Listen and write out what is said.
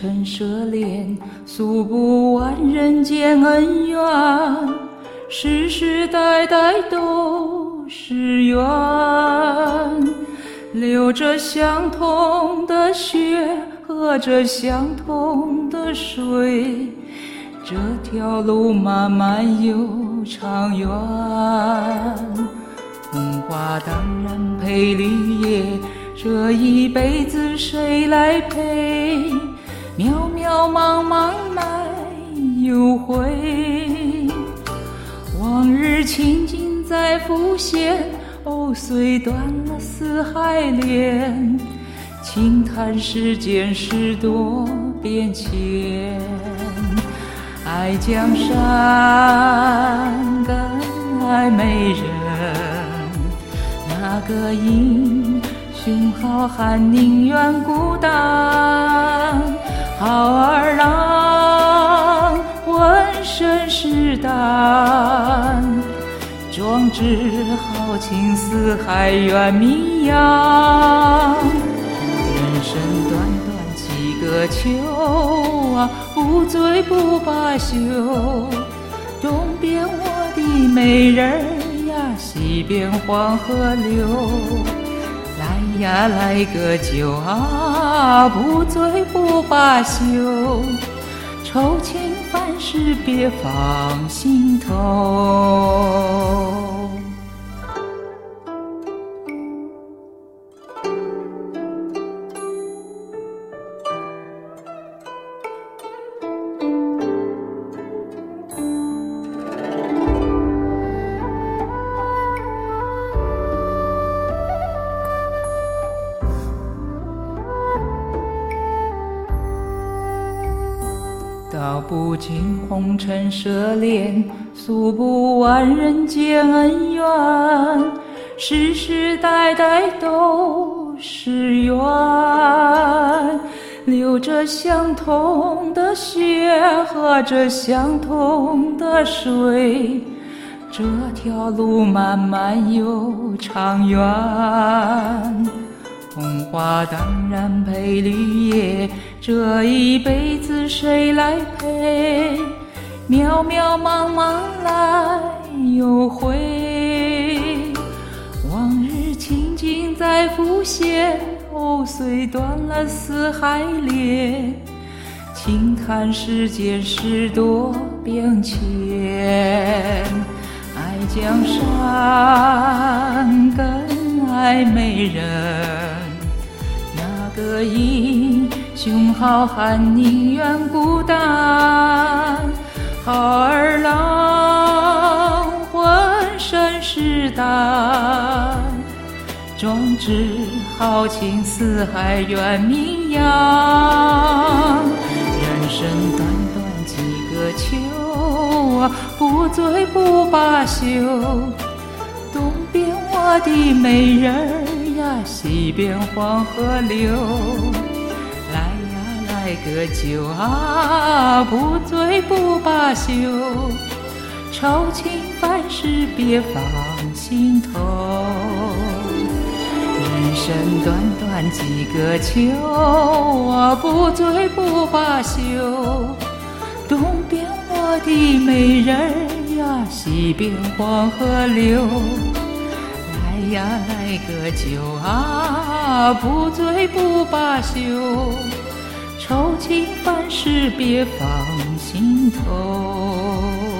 尘涉恋，诉不完人间恩怨，世世代代都是缘，流着相同的血，喝着相同的水，这条路漫漫又长远。红花当然配绿叶，这一辈子谁来陪？渺渺茫茫来又回，往日情景再浮现，虽断了丝还连，轻叹世间事多变迁。爱江山更爱美人，那个英雄好汉宁愿孤单，好儿郎浑身是胆，壮志豪情四海远名扬。人生短短几个秋啊，不醉不罢休。东边我的美人呀，西边黄河流。来呀来个酒啊，不醉不罢休。愁情烦事别放心头。道不尽红尘涉恋，诉不完人间恩怨，世世代代都是缘，流着相同的血，喝着相同的水，这条路漫漫又长远。红花当然配绿叶，这一辈子谁来陪？渺渺茫茫来又回，往日情景再浮现，虽断了丝还连，轻叹世间事多变迁。爱江山更爱美人，那个英雄好汉宁愿孤单，好儿郎浑身是胆，壮志豪情四海远名扬。人生短短几个秋啊，不醉不罢休。东边我的美人呀，西边黄河流。来呀来个酒啊，不醉不罢休。愁情烦事别放心头。人生短短几个秋啊，不醉不罢休。东边我的美人呀，西边黄河流。来呀来个酒啊，不醉不罢休。愁情烦事别放心头。